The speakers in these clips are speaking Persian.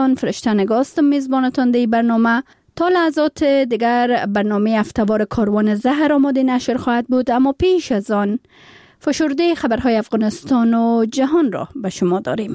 فرشته نگاستم میزبانتان دی برنامه. تا لحظات دیگر برنامه هفته‌وار کاروان زهر آماده نشر خواهد بود، اما پیش از آن فشرده خبرهای افغانستان و جهان را به شما داریم.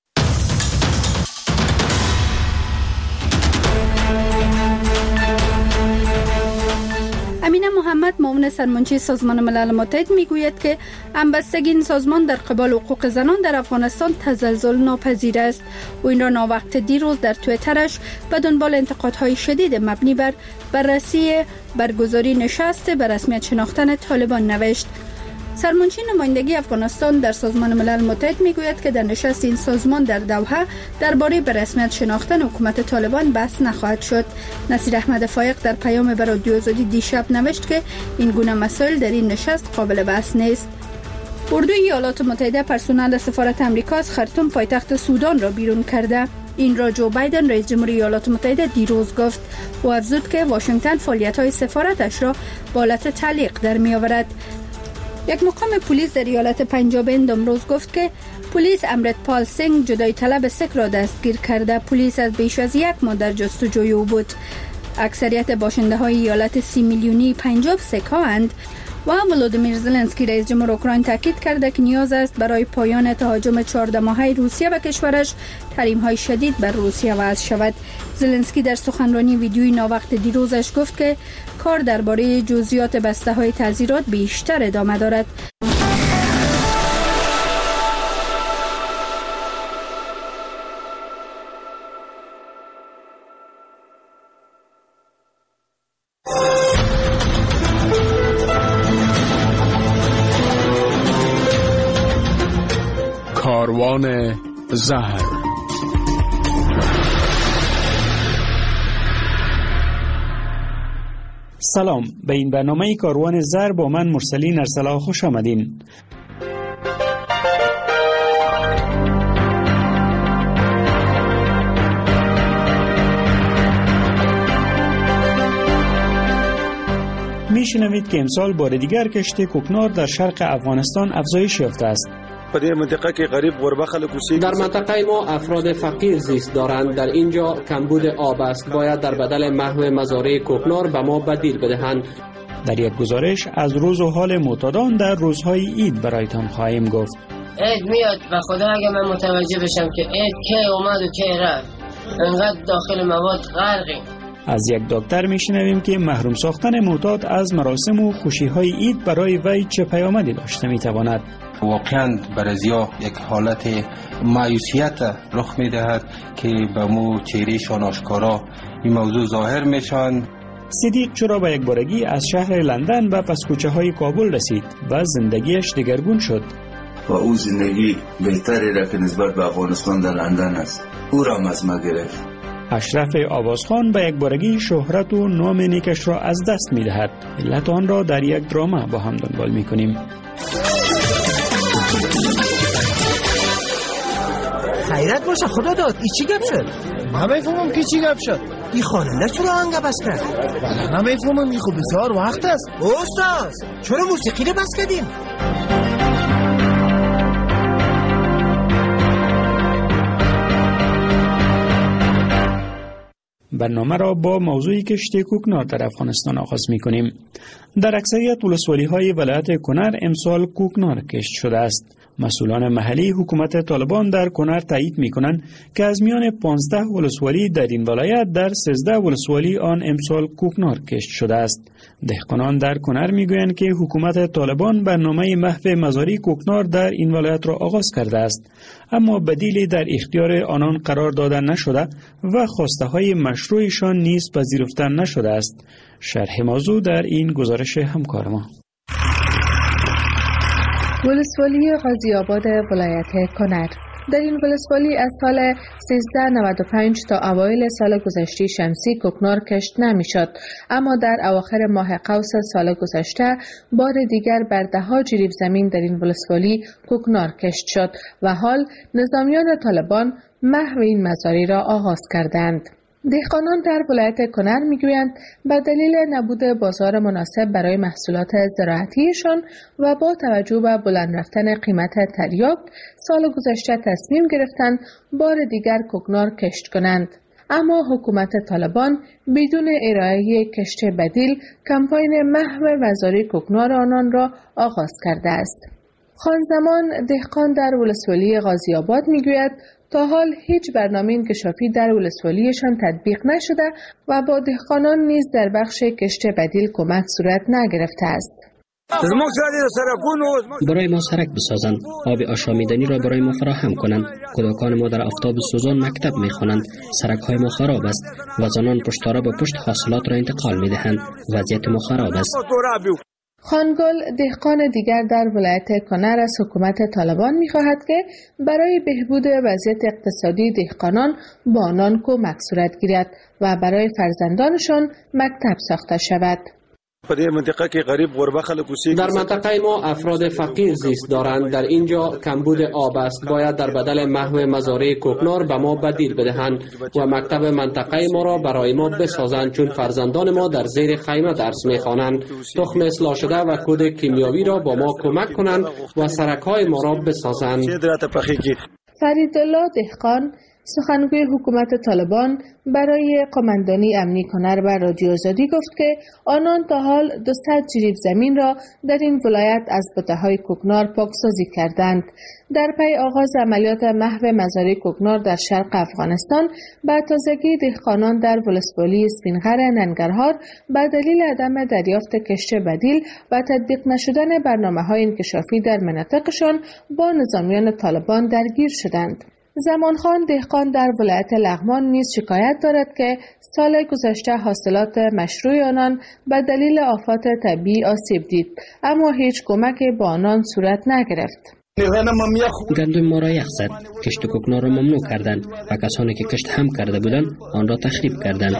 امینه محمد، معاون سرمنشی سازمان ملل متحد، میگوید که همبستگی این سازمان در قبال حقوق زنان در افغانستان تزلزل ناپذیر است. او این را ناوقت دیروز در توییترش به دنبال انتقادهای شدید مبنی بر بررسی برگزاری نشست به رسمیت شناختن طالبان نوشت. سرمنشی نمایندگی افغانستان در سازمان ملل متحد میگوید که در نشست این سازمان در دوحه درباره به رسمیت شناختن حکومت طالبان بحث نخواهد شد. نصیر احمد فایق در پیام به رادیو آزادی دیشب نوشت که این گونه مسائل در این نشست قابل بحث نیست. اردوی ایالات متحده پرسنل سفارت آمریکا از خرطوم پایتخت سودان را بیرون کرده. این را جو بایدن رئیس جمهوری ایالات متحده دیروز گفت. او افزود که واشنگتن فعالیت‌های سفارتش را به حالت تعلیق در می‌آورد. یک مقام پلیس در ایالت پنجاب هند امروز گفت که پلیس امرتپال سینگ جدایی طلب سیک را دستگیر کرده. پلیس از بیش از یک ماه در جستجوی او بود. اکثریت باشنده های ایالت 30 میلیونی پنجاب سیک ها اند و ولودیمیر زلنسکی رئیس جمهور اوکراین تاکید کرده که نیاز است برای پایان تهاجم 14 ماهه روسیه به کشورش تحریم های شدید بر روسیه وضع شود. زلنسکی در سخنرانی ویدیویی ناوقت دیروزش گفت که کار درباره جزئیات بسته های تعزیرات بیشتر ادامه دارد. کاروان زهر. سلام، به این برنامه کاروان زهر با من مرسلین ارسلا خوش آمدین. میشنوید که امسال بار دیگر کشت کوکنار در شرق افغانستان افزایش یافته است. در منطقه که غریب غربه خلق در منطقه ما افراد فقیر زیست دارند. در اینجا کمبود آب است. باید در بدل محو مزارع کوکنار به ما بدیل بدهند. در یک گزارش از روز و حال معتادان در روزهای عید برایتان خواهیم گفت. عید میاد و خدا اگه من متوجه بشم که عید کی اومد و کی رفت، انقدر داخل مواد غرقیم. از یک دکتر میشنویم که محروم ساختن معتاد از مراسم و خوشی‌های عید برای وی چه پیامدی داشته میتواند. واقعا برازیا یک حالت مایوسیت رخ میدهد که به مو چهرهشان آشکارا این موضوع ظاهر میشن. صدیق چرا به یک بارگی از شهر لندن و پس کوچه های کابل رسید و زندگیش دگرگون شد. و او زندگی بهتری را که نسبت به افغانستان در لندن است او را مزمه گرفت. اشرف آوازخان به یک بارگی شهرت و نام نیکش را از دست میدهد. علت آن را در یک دراما با هم دنبال میکنیم. خیرت باشه خدا داد. ای چی گپ شد؟ نمیفهمم که چی گپ شد. این خاننده چرا آهنگ بس کرد؟ نمیفهمم. این خب بسیار وقت است. استاد چرا موسیقی رو بس کردیم؟ برنامه را با موضوع کشت کوکنار در افغانستان آغاز می‌کنیم. در اکثریت ولسوالی‌های ولایت کنر امسال کوکنار کشت شده است. مسئولان محلی حکومت طالبان در کنر تایید می‌کنند که از میان 15 ولسوالی در این ولایت در 13 ولسوالی آن امسال کوکنار کشت شده است. دهقانان در کنر می‌گویند که حکومت طالبان برنامه محو مزارع کوکنار در این ولایت را آغاز کرده است، اما بدیلی در اختیار آنان قرار داده نشده و خواسته‌های مشروعشان نیز پذیرفته نشده است. شرح موضوع در این گزارش همکار ما. ولسوالی غازی آباد ولایت کنر. در این ولسوالی از سال 1395 تا اوایل سال گذشته شمسی کوکنار کشت نمی‌شد، اما در اواخر ماه قوس سال گذشته بار دیگر بر ده‌ها جریب زمین در این ولسوالی کوکنار کشت شد و حال نظامیان طالبان محو این مزارع را آغاز کردند. دهقانان در ولایت کنر میگویند به دلیل نبود بازار مناسب برای محصولات زراعتیشان و با توجه به بلند رفتن قیمت تریاک سال گذشته تصمیم گرفتند بار دیگر کوکنار کشت کنند. اما حکومت طالبان بدون ارائه کشت بدیل کمپاین محو وزاری کوکنار آنان را آغاز کرده است. خانزمان دهقان در ولسوالی غازی آباد میگوید تا حال هیچ برنامه انکشافی در ولسوالیشان تطبیق نشده و با دهقانان نیز در بخش کشت بدیل کمک صورت نگرفته است. برای ما سرک بسازند، آب آشامیدنی را برای ما فراهم کنند. کودکان ما در آفتاب سوزان مکتب میخوانند. سرک های ما خراب است و زنان پشتارا به پشت حاصلات را انتقال میدهند. وضعیت ما خراب است. خانگل دهقان دیگر در ولایت کنر از حکومت طالبان می‌خواهد که برای بهبود وضعیت اقتصادی دهقانان با آنان کمک صورت گیرد و برای فرزندانشان مکتب ساخته شود. در منطقه ما افراد فقیر زیست دارند. در اینجا کمبود آب است. باید در بدل محو مزارع کوکنار به ما بدیل بدهند و مکتب منطقه ما را برای ما بسازند، چون فرزندان ما در زیر خیمه درس میخوانند. تخم اصلاح شده و کود کیمیاوی را با ما کمک کنند و سرک‌های ما را بسازند. فریدالله دهقان سخنگوی حکومت طالبان برای قماندانی امنی کنر و رادیو آزادی گفت که آنان تا حال 200 جریب زمین را در این ولایت از بته‌های کوکنار پاکسازی کردند. در پی آغاز عملیات محو مزارع کوکنار در شرق افغانستان، به تازگی دهقانان در ولسوالی سپینغر ننگرهار به دلیل عدم دریافت کشت بدیل و تطبیق نشدن برنامه‌های انکشافی در مناطقشان با نظامیان طالبان درگیر شدند. زمانخان دهقان در ولایت لغمان نیز شکایت دارد که سال گذشته حاصلات مشروع آنان به دلیل آفات طبیعی آسیب دید، اما هیچ کمکی با آنان صورت نگرفت. گندم ما را یخ زد، کشت کوکنار را ممنوع کردند و کسانی که کشت هم کرده بودند آن را تخریب کردند.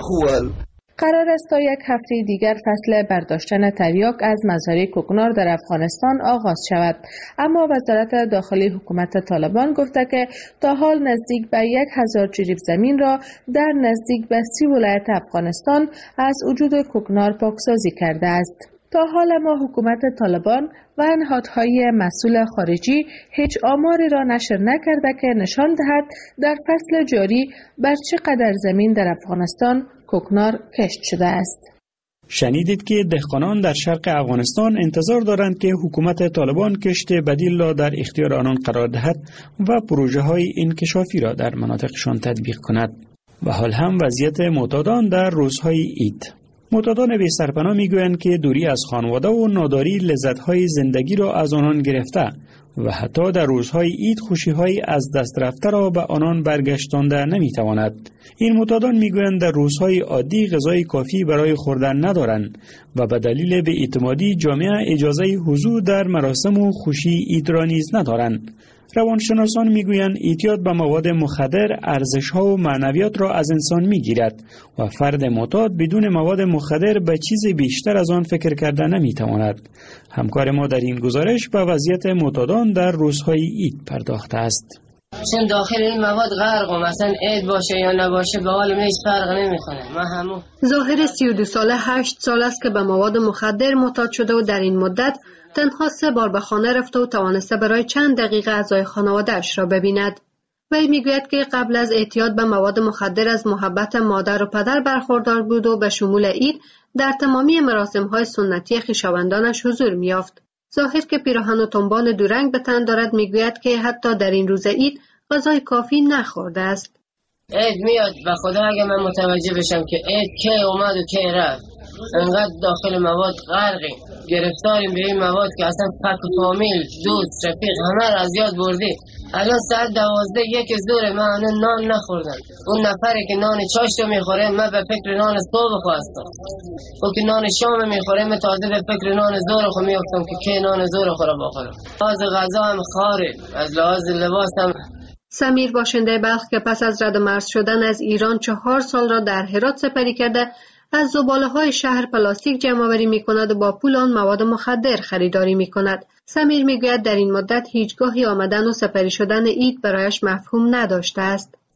قرار است تا یک هفته دیگر فصل برداشتن تریاک از مزارع کوکنار در افغانستان آغاز شود، اما وزارت داخلی حکومت طالبان گفته که تا حال نزدیک به 1000 جریب زمین را در نزدیک به 30 ولایت افغانستان از وجود کوکنار پاکسازی کرده است. تا حال اما حکومت طالبان و نهادهای مسئول خارجی هیچ آماری را نشر نکرده که نشان دهد در فصل جاری بر چقدر زمین در افغانستان کوکنار کشت شده است. شنیدید که دهقانان در شرق افغانستان انتظار دارند که حکومت طالبان کشت بدیل را در اختیار آنان قرار دهد و پروژه های انکشافی را در مناطقشان تطبیق کند. و حال هم وضعیت معتادان در روزهای عید. معتادان بی سرپناه میگویند که دوری از خانواده و ناداری لذت‌های زندگی را از آنان گرفته و حتی در روزهای عید خوشی‌های از دست رفته را به آنان برگشتانده نمی‌تواند. این معتادان میگویند در روزهای عادی غذای کافی برای خوردن ندارند و به دلیل بی‌اعتمادی جامعه اجازه حضور در مراسم و خوشی عید را نیز ندارند. روانشناسان میگویند اعتیاد به مواد مخدر ارزش‌ها و معنویات را از انسان میگیرد و فرد معتاد بدون مواد مخدر به چیز بیشتر از آن فکر کرده نمیتواند. همکار ما در این گزارش به وضعیت معتادان در روزهای عید پرداخته است. چون داخل این مواد غرق و مثلا عید باشه یا نباشه به حال هیچ فرق نمیکنه. ما همون ظاهر 32 ساله 8 سال است که به مواد مخدر معتاد شده و در این مدت تنها 3 بار به خانه رفته و توانسته برای چند دقیقه اعضای خانواده‌اش را ببیند. وی میگوید که قبل از اعتیاد به مواد مخدر از محبت مادر و پدر برخوردار بود و به شمول عید در تمامی مراسم‌های سنتی خویشاوندانش حضور می‌یافت. ظاهر که پیراهن و تنبان دورنگ به تن دارد میگوید که حتی در این روز عید غذای کافی نخورده است. عید میاد و خدا اگه من متوجه بشم که عید کی اومد و کی رفت، انقدر داخل مواد غرقیم، گرفتاریم به این مواد که اصلا فک و فامیل، دوست، رفیق همه را از یاد بردیم. الان ساعت 12 یک ظهر من نان نخوردم. اون نفری که نان چاشتو میخوره من به فکر نان صبح خواستم. اون که نان شام میخوره من تازه به فکر نان ظهر خو میافتم که کی نان ظهر خورا بخورم. از غذا هم خاره، از لحاظ لباس هم. سمیر باشنده بلخ که پس از رد و مرز شدن از ایران 4 سال را در هرات سپری کرده، از زباله‌های شهر پلاستیک جمع‌آوری می‌کند و با پول آن مواد مخدر خریداری می‌کند. سمیر می‌گوید در این مدت هیچگاهی آمدن و سپری شدن عید برایش مفهوم نداشته است.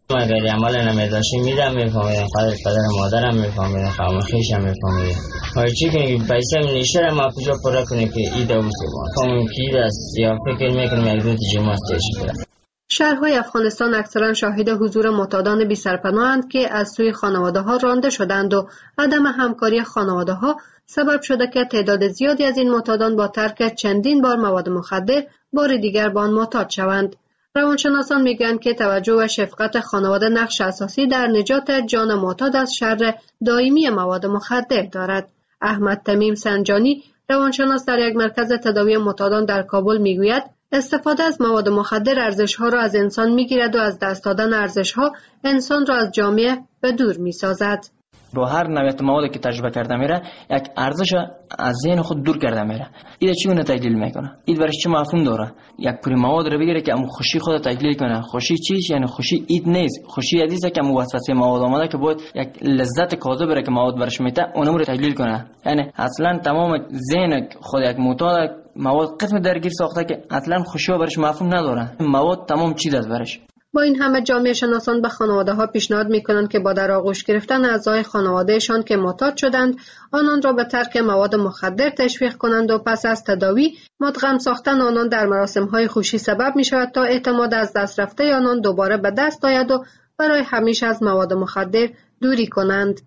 اگر عمل نمیداشیم میدم میفهمیدم، پدر مادرم میفهمیدم، خواهم خیشم میفهمیدم. ولی چی کنیم که پیسه نیشتر ما کجا پره کنیم که ای دوسته ما فهمیم که اید است یا فکر میکنیم یک دو تیجه ماستش بره. شهرهای افغانستان اکثرا شاهد حضور معتادان بی سرپناهند که از سوی خانواده ها رانده شدند و عدم همکاری خانواده ها سبب شده که تعداد زیادی از این معتادان با ترک چندین بار مواد مخدر بار دیگر با آن معتاد شوند. روانشناسان میگویند که توجه و شفقت خانواده نقش اساسی در نجات جان معتاد از شر دائمی مواد مخدر دارد. احمد تمیم سنجانی روانشناس در یک مرکز تداوی معتادان در کابل میگوید استفاده از مواد مخدر ارزش‌ها را از انسان می‌گیرد و از دست دادن ارزش‌ها انسان را از جامعه به دور می‌سازد. با هر نوعیت موادی که تجربه کرده میره یک ارزش از ذهن خود دور کرده میره. این چگونه تحلیل میکنه؟ این برش چه مفهوم داره؟ یک پری مواد رو بگیره که ام خوشی خود تحلیل کنه. خوشی چیش؟ یعنی خوشی ایت نیست. خوشی حدیثه که ام وسوسه مواد آمده که باید یک لذت کاذب بره که مواد برش میته اونم رو تحلیل کنه. یعنی اصلا تمام ذهن خود یک معتاد مواد قسم درگیر ساخته که اصلا خوشی و برش مفهوم نداره. مواد تمام چیز است برش. با این همه جامعه شناسان به خانواده ها پیشنهاد میکنند که با در آغوش گرفتن اعضای خانوادهشان که معتاد شدند آنان را به ترک مواد مخدر تشویق کنند و پس از تداوی مدغم ساختن آنان در مراسم های خوشی سبب می شود تا اعتماد از دست رفته آنان دوباره به دست آید و برای همیشه از مواد مخدر دوری کنند.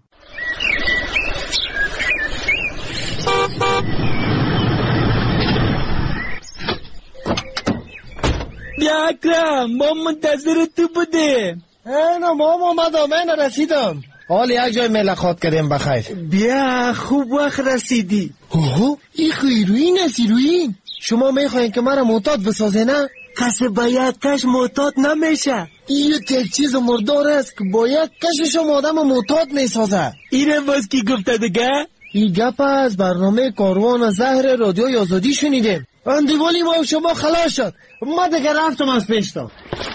بیا اکرم ما منتظر تو بودیم. اینا ما من رسیدم. حال یک جای ملاقات کردیم بخیر. بیا خوب وقت رسیدی. اوه این خیروین است ایروین. شما میخواین که مرا معتاد بسازه نه؟ کسی باید کش معتاد نمیشه. این یک چیز مردار است که باید کششم آدم معتاد میسازه. اینه باز کی گفته دیگه؟ این گپ از برنامه کاروان زهر رادیوی آزادی شنیدیم. اندیوالی ما و شما خلاص شد. ما دیگه رفتم از پیشتا.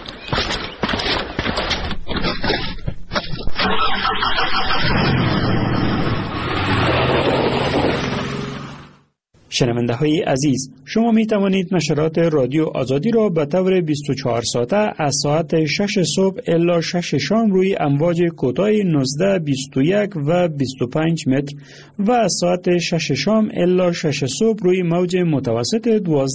شنونده های عزیز، شما می توانید نشرات رادیو آزادی را به طور 24 ساعته از ساعت 6 صبح الی 6 شام روی امواج کوتاه 19، 21 و 25 متر و از ساعت 6 شام الی 6 صبح روی موج متوسط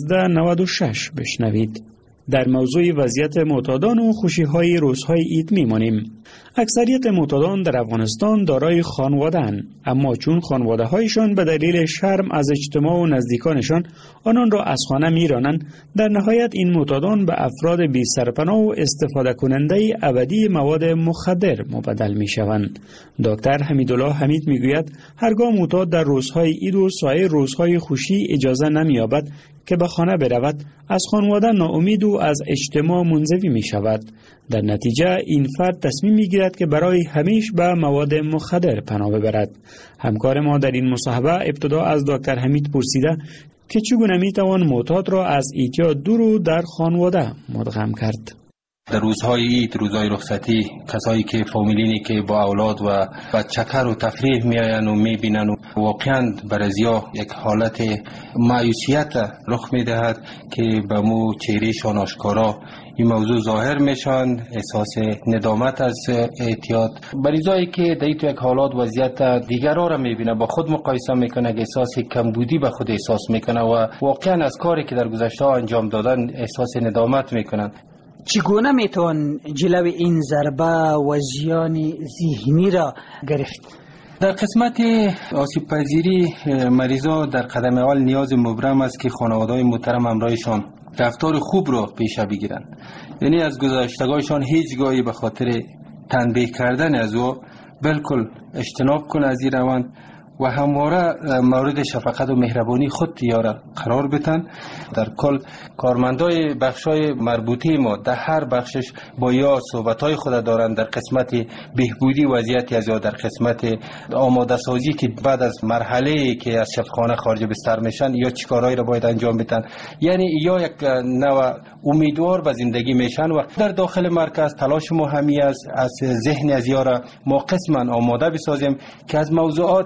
1296 بشنوید. در موضوع وضعیت معتادان و خوشی‌های روزهای عید می‌مانیم. اکثریت معتادان در افغانستان دارای خانواده‌اند، اما چون خانواده‌هایشان به دلیل شرم از اجتماع و نزدیکانشان آنان را از خانه می‌رانند، در نهایت این معتادان به افراد بی سرپناه و استفاده کننده ابدی مواد مخدر مبدل می‌شوند. دکتر حمیدالله حمید می‌گوید هرگاه معتاد در روزهای عید و سایر روزهای خوشی اجازه نمی‌یابد که به خانه برود، از خانواده ناامید و از اجتماع منزوی می شود. در نتیجه این فرد تصمیم می گیرد که برای همیشه به مواد مخدر پناه ببرد. همکار ما در این مصاحبه ابتدا از دکتر حمید پرسیده که چگونه می توان معتاد را از اعتیاد دور و در خانواده مدغم کرد. در روزهای عید، روزهای رخصتی، کسایی که فامیلینی که با اولاد و چکر و تفریح میآیند و میبینند و واقعا برازیا یک حالت مایوسیت رخ میدهد که به مو چهرهشان آشکارا این موضوع ظاهر میشن، احساس ندامت از اعتیاد. بریزایی که در یک حالات وضعیت دیگرها را میبینه با خود مقایسه میکنه، احساس کمبودی به خود احساس میکنه و واقعا از کاری که در گذشته انجام دادن احساس ندامت میکنن. چگونه میتوان جلو این ضربه و زیان ذهنی را گرفت؟ در قسمت آسیب پذیری مریضا در قدم اول نیاز مبرم است که خانواده‌های محترم همراهشان رفتار خوب را پیش بگیرند. یعنی از گذشتگاهشان هیچگاهی به خاطر تنبیه کردن از او بالکل اجتناب کنند از این روند و همواره مورد شفقت و مهربانی خود یاره قرار بتن. در کل کارمندای بخشای مربوطه ما در هر بخشش با یا صحبتای خود دارند در قسمت بهبودی وضعیت از یا در قسمت آماده سازی که بعد از مرحله که از شفاخانه خارج بستر میشن یا چیکارهایی را باید انجام بدن، یعنی یا یک نوع امیدوار به زندگی میشن و در داخل مرکز تلاش ما همی از ذهن از یارا ما قسما آماده بسازیم که از موضوعات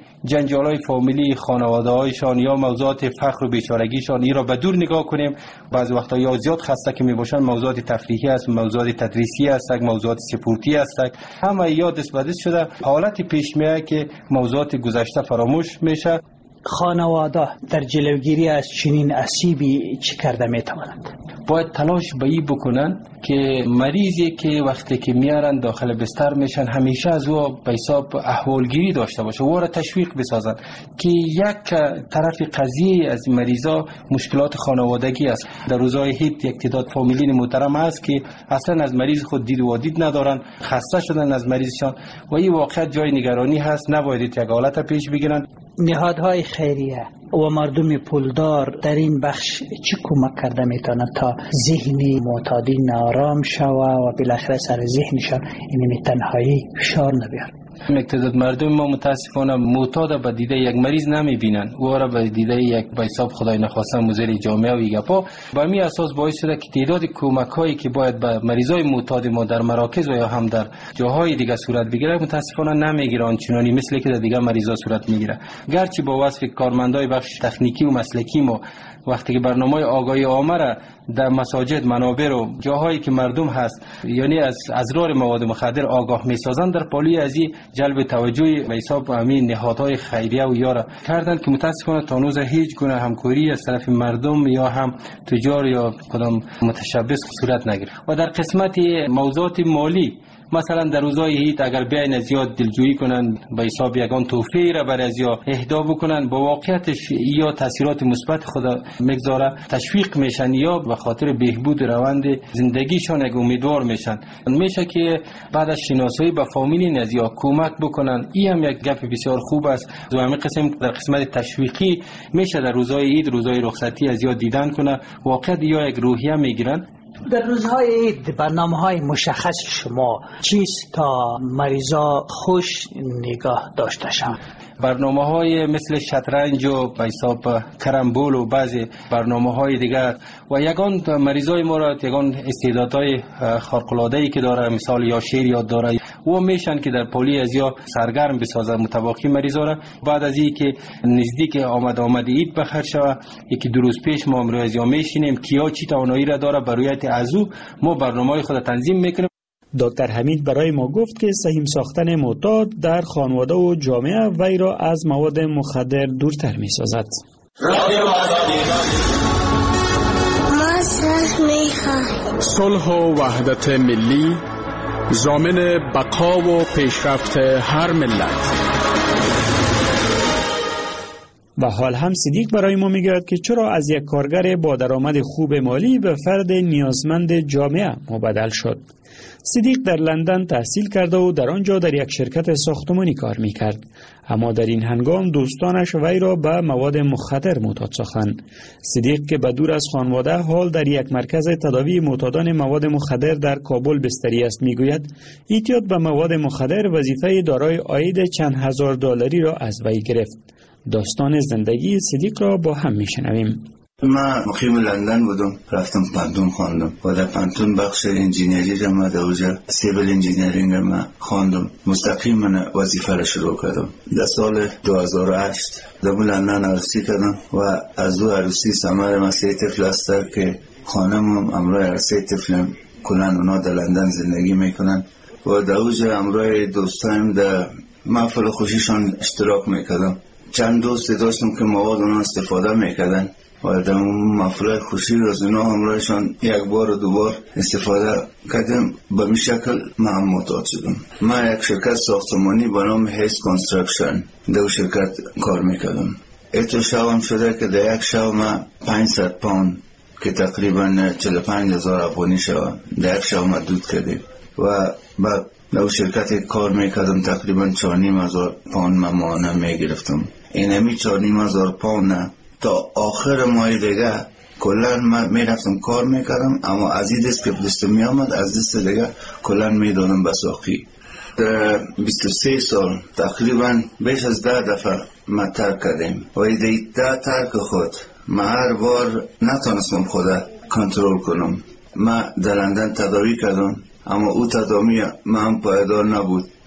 جنجال‌های فامیلی خانواده‌هایشان یا موضوعات فقر و بیچارگیشان این را به دور نگاه کنیم. بعضی وقتا یا زیاد خسته که میباشن موضوعات تفریحی است، موضوعات تدریسی است، موضوعات سپورتی است، همه یا دست به دست شده. حالت پیش میاد که موضوعات گذشته فراموش میشه. خانواده در جلوگیری از چنین اسیبی چی کرده میتوانند؟ باید تلاش به این بکنن که مریضی که وقتی که میارن داخل بستر میشن همیشه از او به حساب احوالگیری داشته باشه، او را تشویق بسازن که یک طرف قضیه از مریضا مشکلات خانوادگی است. در روزهای عید یک تعداد فامیلین محترم است که اصلا از مریض خود دید و دید ندارن، خسته شدن از مریضشان و این واقعیت جای نگرانی هست. نباید یک حالت پیش بگیرن. نهادهای خیریه و مردم پولدار در این بخش چه کمک کرده میتونند تا ذهنی معتادین آرام شوه و بالاخره سر ذهنشان این تنهایی فشار نبیاره؟ تعداد مردم ما متاسفانه معتاد به دیده یک مریض نمیبینن، او را به دیده یک به حساب خدای نخواسته مزیر جامعه و گپا. با می اساس باعث شده که تعداد کمک هایی که باید به مریضای معتاد ما در مراکز و یا هم در جاهای دیگه صورت بگیره متاسفانه نمیگیره آنچنانی مثل که در دیگه مریضا صورت میگیره. گرچه با وصف کارمندای بخش تکنیکی و مسلکی ما وقتی که برنامه آگاهی عامه را در مساجد، منابر و جاهایی که مردم هست یعنی از اضرار مواد مخدر آگاه میسازند، در پالی از این جلب توجه به حساب همین نهادهای خیریه و یارا کردن که متاسفانه تا هنوز هیچ گونه همکاری از طرف مردم یا هم تجار یا کدام متشبث صورت نگرفت. و در قسمت موضوعات مالی مثلا در روزهای عید اگر بیاین از زیاد دلجویی کنن به حساب یگان تحفه را بر از یا اهدا بکنن، با واقعیتش یا تاثیرات مثبت خود مگذاره تشویق میشن یا به خاطر بهبود روند زندگیشان یک امیدوار میشن. میشه که بعد از شناسایی با فامیلی نزیا کمک بکنن. این هم یک گپ بسیار خوب است. و همین قسم در قسمت تشویقی میشه در روزهای عید، روزهای رخصتی از یاد دیدن کنه، واقعا یا یک روحیه میگیرن. در روزهای عید برنامه‌های مشخص شما چیست تا مریضا خوش نگاه داشته شوند؟ برنامه‌های مثل شطرنج و به حساب کرمبول و بعضی برنامه‌های دیگر و یگان مریضای ما را یگان استعدادهای خارق‌العاده‌ای که داره، مثال یا شعر یاد داره و میشن که در پالی از یا سرگرم بسازن متواقی مریضا را. بعد از این که نزدیک آمد عید بخیر شوه، یکی دو روز پیش ما امروز از یا میشینیم کیا چی توانایی را داره برای ازو ما برنامه‌های خود تنظیم میکنیم. دکتر حمید برای ما گفت که سهیم ساختن معتاد در خانواده و جامعه وی را از مواد مخدر دورتر می سازد. صلح و وحدت ملی ضامن بقا و پیشرفت هر ملت. و حال هم صدیق برای ما میگوید که چرا از یک کارگر با درآمد خوب مالی به فرد نیازمند جامعه مبدل شد. صدیق در لندن تحصیل کرده و در آنجا در یک شرکت ساختمانی کار میکرد، اما در این هنگام دوستانش وی را به مواد مخدر معتاد ساختند. صدیق که به دور از خانواده حال در یک مرکز تداوی معتادان مواد مخدر در کابل بستری است میگوید اعتیاد به مواد مخدر وظیفه دارای عاید چند هزار دلاری را از وی گرفت. داستان زندگی صدیق را با هم میشنویم. من مقیم لندن بودم، رفتم پانتون خواندم و در پانتون بخش انجینری را ما در اوجا سیویل انجینیرینگ را ما خواندم. مستقیم من وظیفه را شروع کردم. در سال 2008 در لندن عروسی کردم و از او عروسی ثمر مسئله طفل است که خانمم امروز عروسی طفلم کلن اونا در لندن زندگی میکنن و در اوجا امروز دوستایم در محفل خوشیشان اشتراک میکردم. چند دوست داشتم که مواد اونا استفاده میکردن و در محفل خوشی از اونا همراهشان یک بار و دو بار استفاده کردم. به این شکل من معتاد شدم. من یک شرکت ساختمانی به نام هیس کانستراکشن در شرکت کار میکردم. ایتو شوام شده که در یک شو من 500 پوند که تقریبا 45,000 افغانی شوه در یک شو من دود کردیم و بعد در شرکت کار میکردم. تقریبا 4,500 پوند من ماهانه میگرفتم. این همی 4,500 پوند تا آخر ماه دیگه کلن من میرفتم کار میکردم، اما از این دست که دست میامد از دست دیگه کلن میدادم به ساقی. در 23 سال تقریبا بیش از 10 دفعه ما ترک کردیم و این 10 ترک خود من هر بار نتونستم خدا کنترل کنم. من در لندن تداوی کردم، اما او تداوی من پایدار نبود.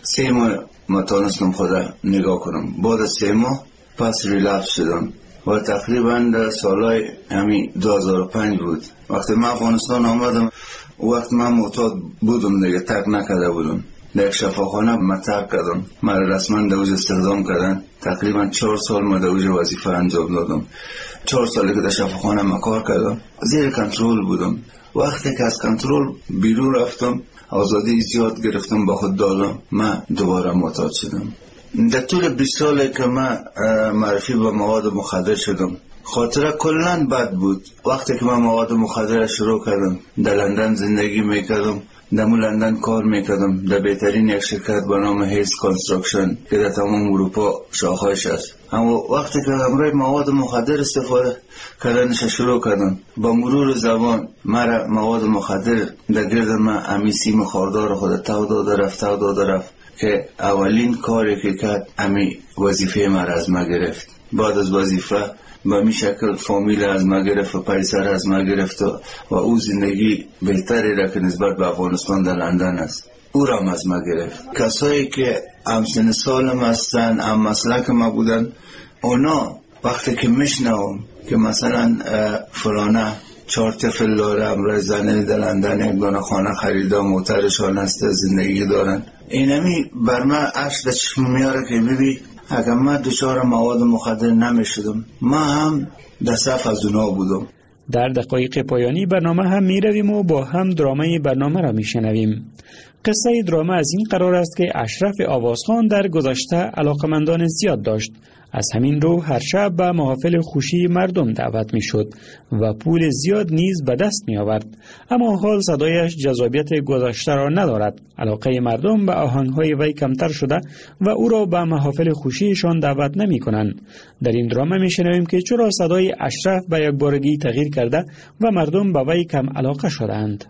3 ماه ما تانستم خدا نگاه کنم. بعد از 3 ماه پس ریلپس شدم و تقریبا در سالهای همین 2005 بود. وقتی من افغانستان آمدم وقت من معتاد بودم دیگه، ترک نکرده بودم. در یک شفاخانه من ترک کردم، من رسما در اوج استخدام کردن. تقریبا 4 سال من در اوج وظیفه انجام دادم. 4 سالی که در شفاخانه من کار کردم، زیر کنترل بودم. وقتی که از کنترل بیرون رفتم، آزادی زیاد گرفتم، با خود دادم، من دوباره معتاد شدم. در طول 20 سالی که من معرفی به مواد مخدر شدم، خاطره کلن بد بود. وقتی که من مواد مخدر شروع کردم، در لندن زندگی میکردم، در لندن کار میکردم در بهترین یک شرکت به نام هیز کانستراکشن که در تمام اروپا شاخه‌اش است. اما وقتی که همراه مواد مخدر استفاده کردنش شروع کردم، با مرور زمان مرا مواد مخدر در گرد من امی سیم خاردار خود تو داده رفت که اولین کاری که کرد امی وظیفه مرا از ما گرفت. بعد از وظیفه به می شکل فامیل از ما گرفت و پریسر از ما گرفت و او زندگی بهتری را که نسبت به افغانستان در لندن است او را از ما گرفت. کسایی که همسن سالم هستن، هم مسلک ما بودن، اونا وقتی که میشنوم که مثلا فلانه 4 طفل داره، امرای زنه در لندن یک دانه خانه خریده، موترشان است، زندگی دارن، اینمی بر من عشق در چشم میاره که ببین اگر من دچار مواد مخدر نمیشدم، من هم در صف از اونا بودم. در دقایق پایانی برنامه هم می رویم و با هم درامه برنامه را می شنویم. قصه درامه از این قرار است که اشرف آوازخان در گذشته علاقمندان زیاد داشت. از همین رو هر شب به محافل خوشی مردم دعوت می شد و پول زیاد نیز به دست می آورد. اما حال صدایش جذابیت گذشته را ندارد. علاقه مردم به آهنگهای وی کمتر شده و او را به محافل خوشیشان دعوت نمی کنند. در این درامه می شنویم که چرا صدای اشرف به یک بارگی تغییر کرده و مردم به وی کم علاقه شدند.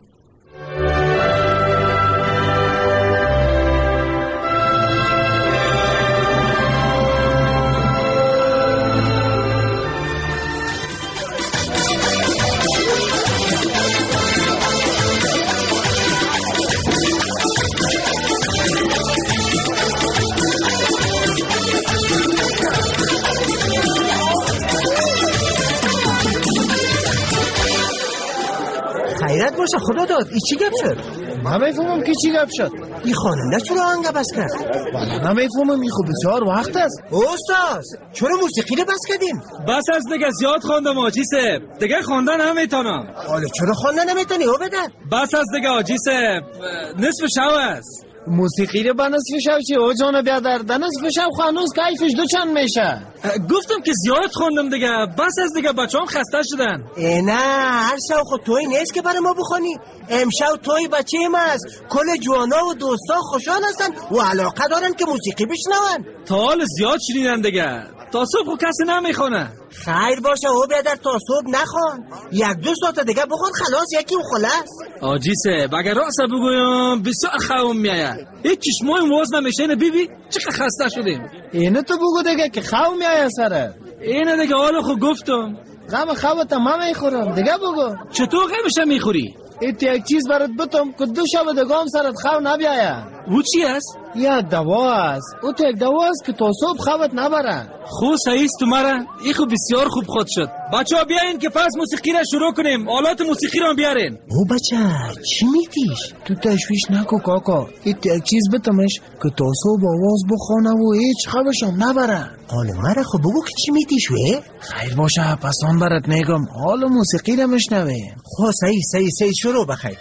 خیرت باشه خدا داد، ای چی گپ شد؟ نمیفهمم که چی گپ شد. این خواننده چرا آهنگ بس کرد؟ والا نمیفهمم، این خوب بسیار وقت است. استاد چرا موسیقی رو بس کردیم؟ بس از دیگه زیاد خواندم آجی سب، دیگه خواندن نمیتونم. حالا چرا خواندن نمیتونی؟ او بده. بس از دیگه آجی سب، نصف شو است. موسیقی رو به نصف شو چی؟ او جانو بیادر در نصف شو خانوز کیفش دو چند میشه. گفتم که زیاد خوندم دیگه، بس از دیگه بچه‌ام خسته شدن. نه هر شب خود توی نیست که برای ما بخونی. امشب توی بچه ما است، کل جوانا و دوستا خوشحال هستن و علاقه دارن که موسیقی بشنون. تا حال زیاد شنیدن دیگه، تا صبح کسی نمیخونه. خیر باشه او بیادر تا صبح نخوان، 1-2 ساعت دیگه بخون خلاص یکی و خلاص. آجی سه اگر راست بگویم بسیار خوام میاد، هیچ چشمای موز نمیشه. بیبی چقدر خسته شدیم. اینه تو بگو دیگه که خوام میاد سره. اینه دیگه حالا خود گفتم غم خوابت من میخورم دیگه بگو. چطور غمش میخوری؟ ایت یک چیز برات بتم که 2 شب دیگه هم سرت خواب نبیاید. او چی است؟ یا دوا است. او تو یک دوا است که تا صبح خوابت نبره. خوب صحیح است مرا، این خوب بسیار خوب خود شد. بچه‌ها بیاین که پس موسیقی را شروع کنیم. آلات موسیقی را بیارین. او بچه چی میگیش؟ تو تشویش نکو کاکا، ایت یک چیز بتمش که تا صبح آواز بخونه و هیچ خوابش هم نبره. حالا مرا خب بگو که چی میگیش وی؟ خیر باشه پس آن برات میگم، حالا موسیقی را میشنویم. خب صحیح شروع بخیر.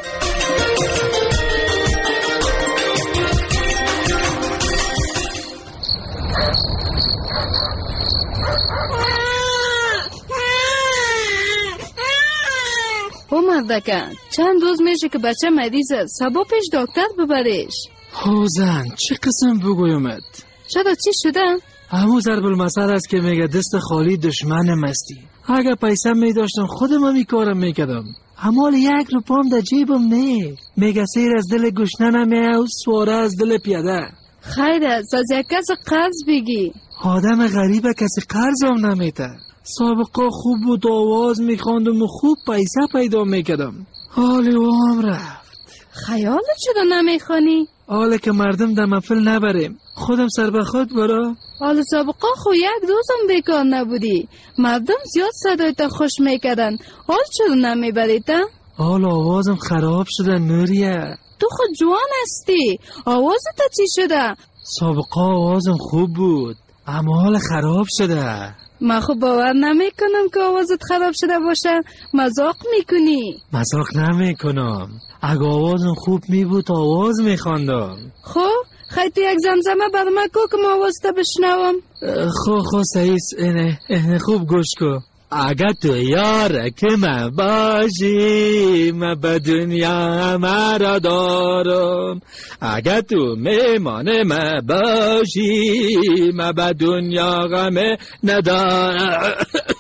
او مردکه چند روز میشه که بچه مریضه، صبح پیش دکتر ببریش. زن چه قسم بگویمت؟ چرا چی شده؟ همون ضرب المثل است که میگه دست خالی دشمن مستی. اگه پیسه میداشتم خودم هم این کارم میکردم، اما 1 روپام در جیبم نه. میگه سیر از دل گشنه نمیه و سواره از دل پیاده. خیر است از یک کس قرض بگی. آدم غریبه کسی قرض هم نمیته. سابقا خوب بود، آواز میخواندم و خوب پیسه پیدا میکردم، حالی و هم رفت. خیالت چرا نمیخوانی؟ حالا که مردم در محفل نبریم خودم سر به خود برا. حالا سابقا خو یک روزم بیکار نبودی، مردم زیاد صدایت خوش میکردن، حال چرا نمیبرید؟ حال آوازم خراب شده نوریه. تو خود جوان هستی، آوازت چی شده؟ سابقا آوازم خوب بود اما حال خراب شده. من خب باور نمیکنم که آوازت خراب شده باشه. مذاق میکنی؟ مذاق نمیکنم. اگه آوازم خوب می بود آواز میخواندم. خب خیلی یک زمزمه بر من کو که ما آوازت بشنوم. خب سعیس اینه خوب گوش کو. اگه تو یار که من باشی من به دنیا مرا دارم، اگه تو میمان من باشی من به دنیا غم ندارم.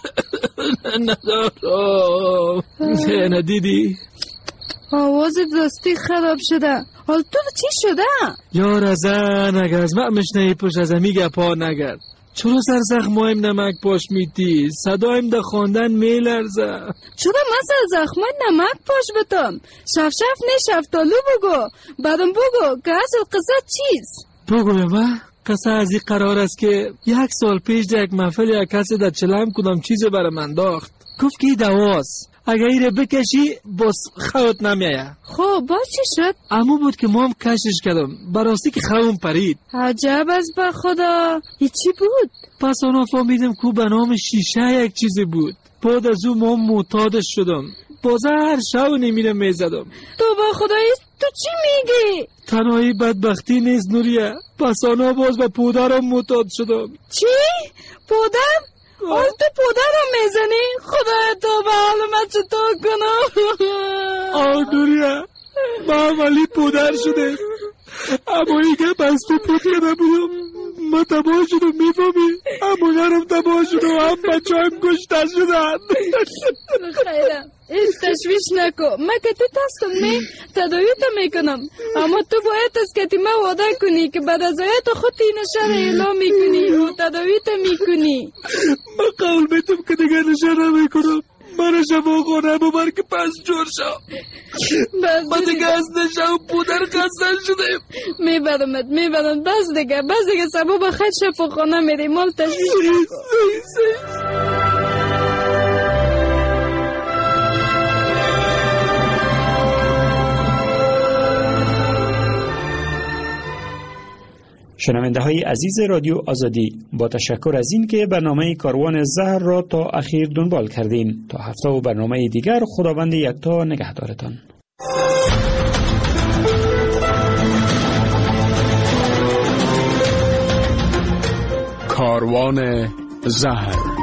ندیدی؟ آوازت راستی خراب شده. حال تو چی شده؟ یار ازن اگه از من مشنهی پوش از میگه پا نگرد. چرا سر زخمایم نمک پاش میتی؟ صدایم ده خواندن میلرزه. چرا من سر زخمای نمک پاش بتم؟ شف نه شفتالو بگو. بعدم بگو که اصل قصه چیست؟ بگو به من. قصه از این قرار است که 1 سال پیش در یک محفل یک کسی در چلم کدام چیز برام انداخت. گفت که دواست، اگه ایره بکشی بس خوت نمیایه. خب با چی شد؟ امو بود که ما هم کشش کردم، براستی که خوم پرید. عجب از به خدا. چی بود؟ پس آنها فهمیدم که به نام شیشه یک چیزی بود. بعد از اون ما معتادش شدم، بازه هر شب نمیره میزدم. تو با خدایی تو چی میگی؟ تنهایی بدبختی نیست نوریه، پس آنها باز به پودرم معتاد شدم. چی؟ پودر؟ حال تو پودر رو میزنی؟ خدا تو به حال من چطور کنم؟ نوریه من ولی پودر شده، اما این که بس تو پود کرده بودم من تباه شدم. میفهمی؟ اما نرم تباه شدم، هم بچه هایم کشته شدن. خیرم هیچ تشویش نکو، من که تی تستم می تداویت میکنم، اما تو باید از که تی من وعده کنی که بعد از آیت خود تی نشر اعلام میکنی و تداویت میکنی. من قول میتم که دیگه نشر نمیکنم. من شما خونه ببر که پس جور شو. من دیگه از نشا و پودر خستن شدیم. میبرم بس دیگه سبا با خود شفا خونه میری، مال تشویش نکو. شنونده های عزیز رادیو آزادی، با تشکر از این که برنامه کاروان زهر را تا اخیر دنبال کردین. تا هفته و برنامه دیگر خداوند یکتا نگهدارتان. کاروان زهر